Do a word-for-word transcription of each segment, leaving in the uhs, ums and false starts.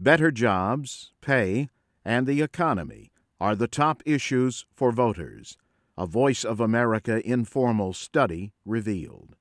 Better jobs, pay, and the economy are the top issues for voters, a Voice of America informal study revealed.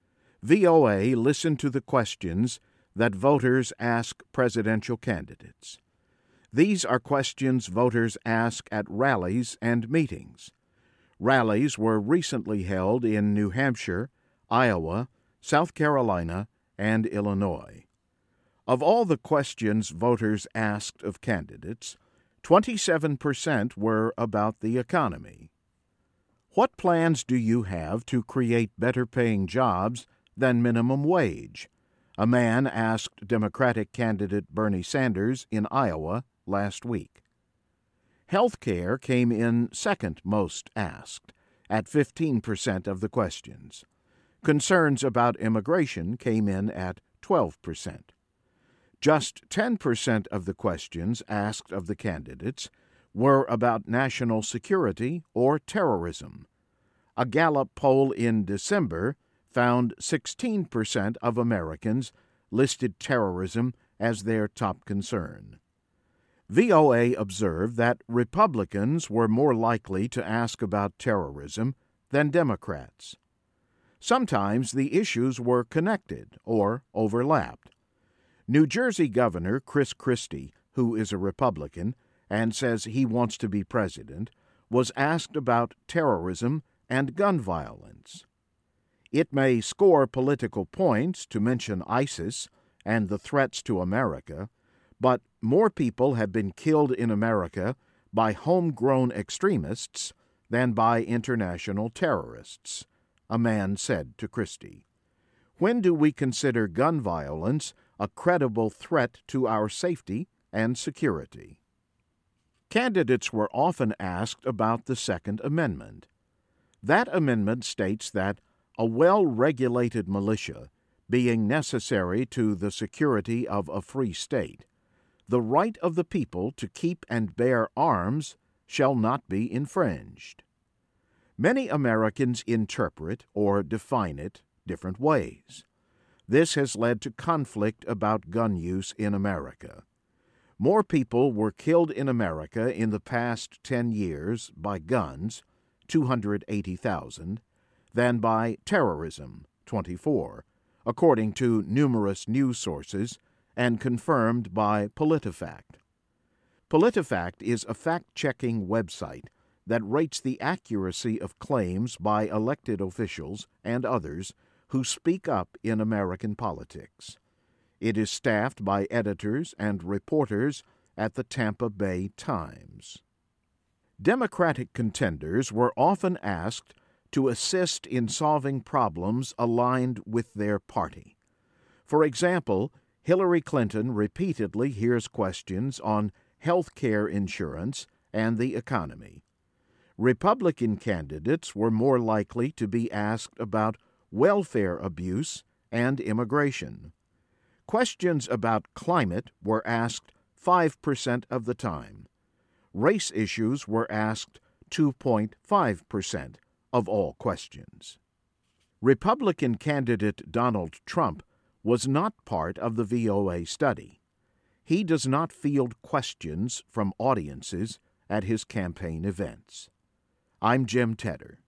V O A listened to the questions that voters ask presidential candidates. These are questions voters ask at rallies and meetings. Rallies were recently held in New Hampshire, Iowa, South Carolina, and Illinois. Of all the questions voters asked of candidates, twenty-seven percent were about the economy. What plans do you have to create better-paying jobs than minimum wage? A man asked Democratic candidate Bernie Sanders in Iowa last week. Health care came in second most asked, at fifteen percent of the questions. Concerns about immigration came in at twelve percent. Just ten percent of the questions asked of the candidates were about national security or terrorism. A Gallup poll in December found sixteen percent of Americans listed terrorism as their top concern. V O A observed that Republicans were more likely to ask about terrorism than Democrats. Sometimes the issues were connected or overlapped. New Jersey Governor Chris Christie, who is a Republican and says he wants to be president, was asked about terrorism and gun violence. It may score political points to mention ISIS and the threats to America, but more people have been killed in America by homegrown extremists than by international terrorists, a man said to Christie. When do we consider gun violence a credible threat to our safety and security? Candidates were often asked about the Second Amendment. That amendment states that a well-regulated militia, being necessary to the security of a free state, the right of the people to keep and bear arms shall not be infringed. Many Americans interpret or define it different ways. This has led to conflict about gun use in America. More people were killed in America in the past ten years by guns, two hundred eighty thousand, than by terrorism, twenty-four, according to numerous news sources and confirmed by PolitiFact. PolitiFact is a fact-checking website that rates the accuracy of claims by elected officials and others who speak up in American politics. It is staffed by editors and reporters at the Tampa Bay Times. Democratic contenders were often asked to assist in solving problems aligned with their party. For example, Hillary Clinton repeatedly hears questions on health care insurance and the economy. Republican candidates were more likely to be asked about welfare abuse and immigration. Questions about climate were asked five percent of the time. Race issues were asked two point five percent of all questions. Republican candidate Donald Trump was not part of the V O A study. He does not field questions from audiences at his campaign events. I'm Jim Tedder.